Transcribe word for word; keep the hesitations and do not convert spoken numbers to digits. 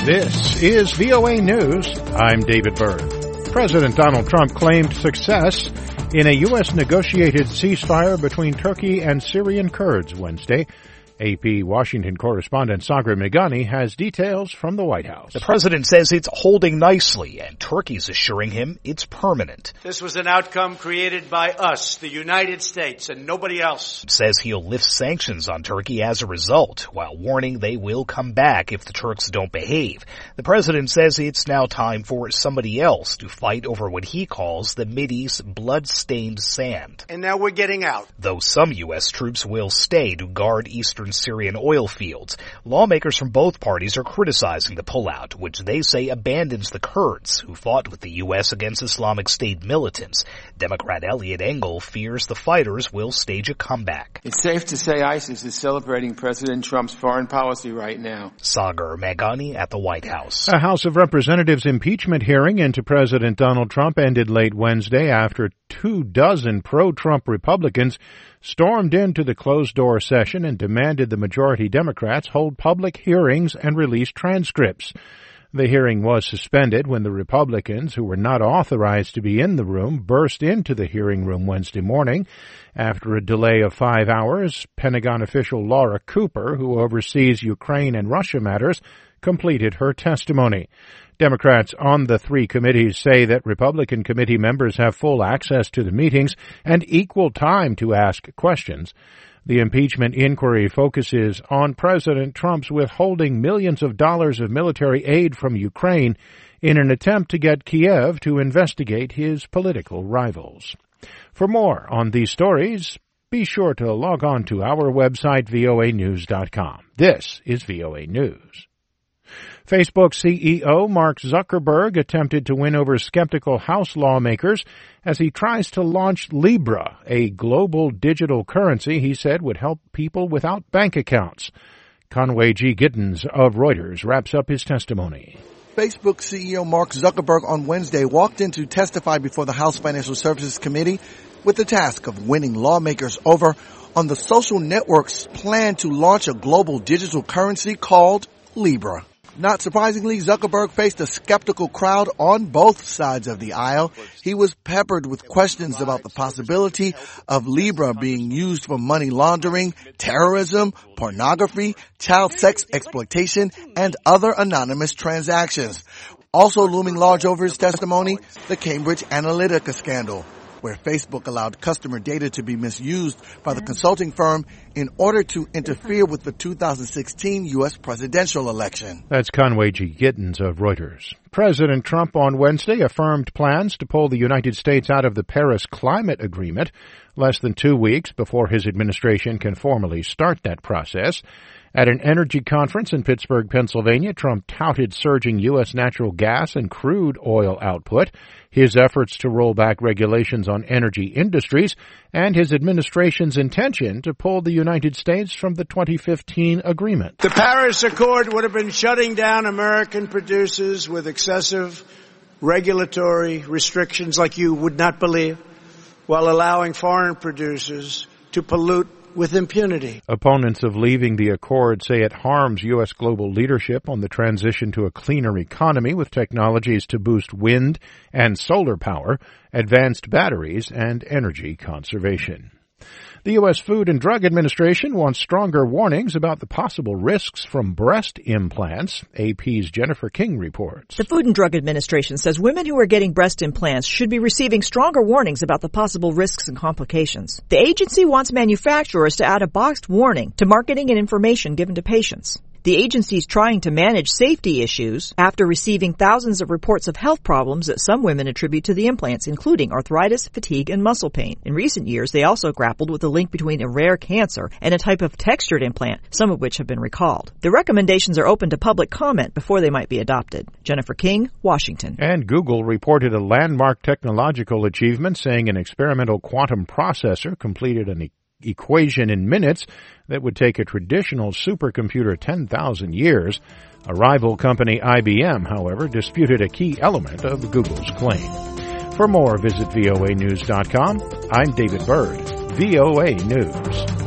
This is V O A News. I'm David Byrd. President Donald Trump claimed success in a U S negotiated ceasefire between Turkey and Syrian Kurds Wednesday. A P Washington correspondent Sagar Meghani has details from the White House. The president says it's holding nicely, and Turkey's assuring him it's permanent. This was an outcome created by us, the United States, and nobody else. Says he'll lift sanctions on Turkey as a result, while warning they will come back if the Turks don't behave. The president says it's now time for somebody else to fight over what he calls the Mideast's blood-stained sand. And now we're getting out. Though some U S troops will stay to guard eastern Syrian oil fields, lawmakers from both parties are criticizing the pullout, which they say abandons the Kurds, who fought with the U S against Islamic State militants. Democrat Eliot Engel fears the fighters will stage a comeback. It's safe to say ISIS is celebrating President Trump's foreign policy right now. Sagar Meghani at the White House. A House of Representatives impeachment hearing into President Donald Trump ended late Wednesday after two dozen pro-Trump Republicans stormed into the closed-door session and demanded the majority Democrats hold public hearings and release transcripts. The hearing was suspended when the Republicans, who were not authorized to be in the room, burst into the hearing room Wednesday morning. After a delay of five hours, Pentagon official Laura Cooper, who oversees Ukraine and Russia matters, completed her testimony. Democrats on the three committees say that Republican committee members have full access to the meetings and equal time to ask questions. The impeachment inquiry focuses on President Trump's withholding millions of dollars of military aid from Ukraine in an attempt to get Kiev to investigate his political rivals. For more on these stories, be sure to log on to our website, V O A news dot com. This is V O A News. Facebook C E O Mark Zuckerberg attempted to win over skeptical House lawmakers as he tries to launch Libra, a global digital currency he said would help people without bank accounts. Conway G. Gittins of Reuters wraps up his testimony. Facebook C E O Mark Zuckerberg on Wednesday walked in to testify before the House Financial Services Committee with the task of winning lawmakers over on the social network's plan to launch a global digital currency called Libra. Not surprisingly, Zuckerberg faced a skeptical crowd on both sides of the aisle. He was peppered with questions about the possibility of Libra being used for money laundering, terrorism, pornography, child sex exploitation, and other anonymous transactions. Also looming large over his testimony, the Cambridge Analytica scandal, where Facebook allowed customer data to be misused by the consulting firm in order to interfere with the two thousand sixteen U S presidential election. That's Conway G. Gittins of Reuters. President Trump on Wednesday affirmed plans to pull the United States out of the Paris Climate Agreement less than two weeks before his administration can formally start that process. At an energy conference in Pittsburgh, Pennsylvania, Trump touted surging U S natural gas and crude oil output, his efforts to roll back regulations on energy industries, and his administration's intention to pull the United States from the twenty fifteen agreement. The Paris Accord would have been shutting down American producers with excessive regulatory restrictions like you would not believe, while allowing foreign producers to pollute with impunity. Opponents of leaving the accord say it harms U S global leadership on the transition to a cleaner economy with technologies to boost wind and solar power, advanced batteries, and energy conservation. The U S Food and Drug Administration wants stronger warnings about the possible risks from breast implants. A P's Jennifer King reports. The Food and Drug Administration says women who are getting breast implants should be receiving stronger warnings about the possible risks and complications. The agency wants manufacturers to add a boxed warning to marketing and information given to patients. The agency is trying to manage safety issues after receiving thousands of reports of health problems that some women attribute to the implants, including arthritis, fatigue, and muscle pain. In recent years, they also grappled with the link between a rare cancer and a type of textured implant, some of which have been recalled. The recommendations are open to public comment before they might be adopted. Jennifer King, Washington. And Google reported a landmark technological achievement, saying an experimental quantum processor completed an equation in minutes that would take a traditional supercomputer ten thousand years. A rival company, I B M, however, disputed a key element of Google's claim. For more, visit V O A news dot com. I'm David Byrd, V O A News.